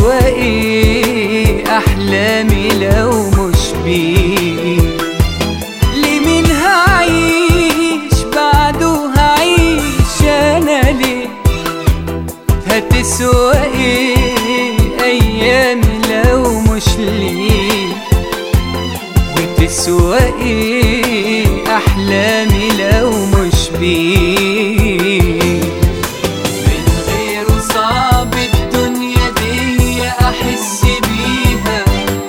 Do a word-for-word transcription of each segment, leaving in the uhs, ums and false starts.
هتسوى ايه احلامي لو مش بيه؟ لمين هعيش بعده هعيش انا ليه؟ هتسوى ايه ايامي لو مش ليه؟ وتسوى ايه احلامي لو مش بيه؟ من غيره صعب الدنيا دي احس بيها،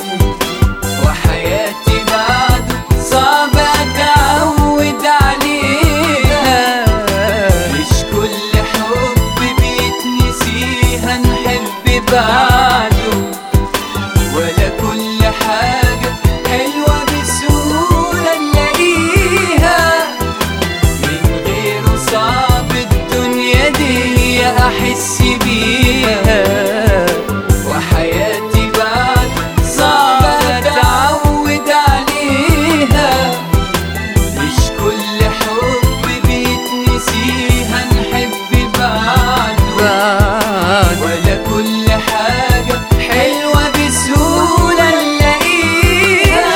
وحياتي بعده صعب اتعود عليها. مش كل حب بيتنسيها نحب بعده، ولا كل حاجة حلوة بسهولة نلاقيها. من غيره صعب الدنيا دي أحس بيها، وحياتي بعد صعب أتعود عليها. مش كل حب بيتنسيها نحب بعده، ولا كل حاجة حلوة بسهولة نلاقيها.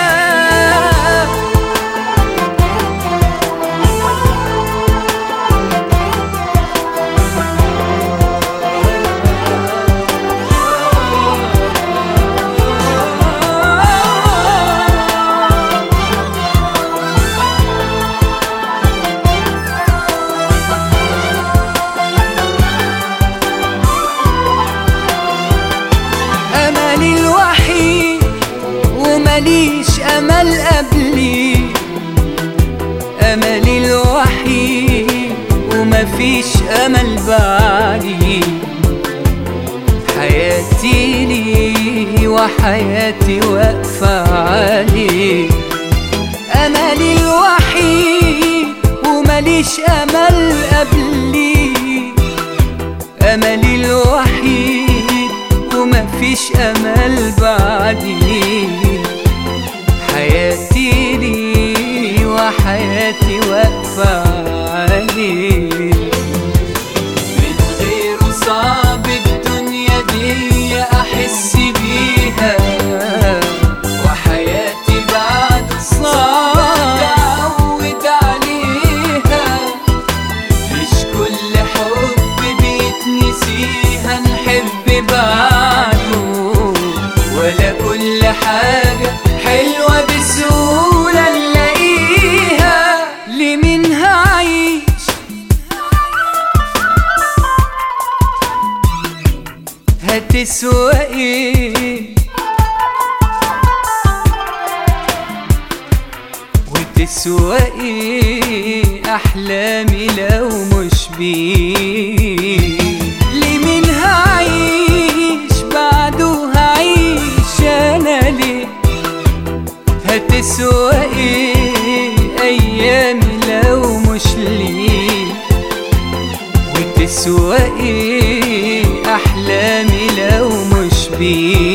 أملي الوحيد ومليش أمل قبلي، أملي الوحيد ومفيش أمل بعدي. حياتي لي وحياتي واقفة عليه. أملي الوحيد ومليش أمل قبلي، أملي الوحيد ومفيش أمل بعدي. حياتي لي وحياتي واقفة عليه. من غيره صعب الدنيا دي أحس بيها، وحياتي بعد صعب أتعود عليها. مش كل حب بيتنسيها نحب بعده، ولا كل حاجة حلوة بسهولة نلاقيها. لمين هعيش هتسوى ايه؟ وتسوى ايه احلامي لو مش بيه؟ لمين هعيش بعده هعيش انا ليه؟ هتسوى ايه ايامي لو مش ليه؟ وتسوى ايه احلامي لو مش بيه؟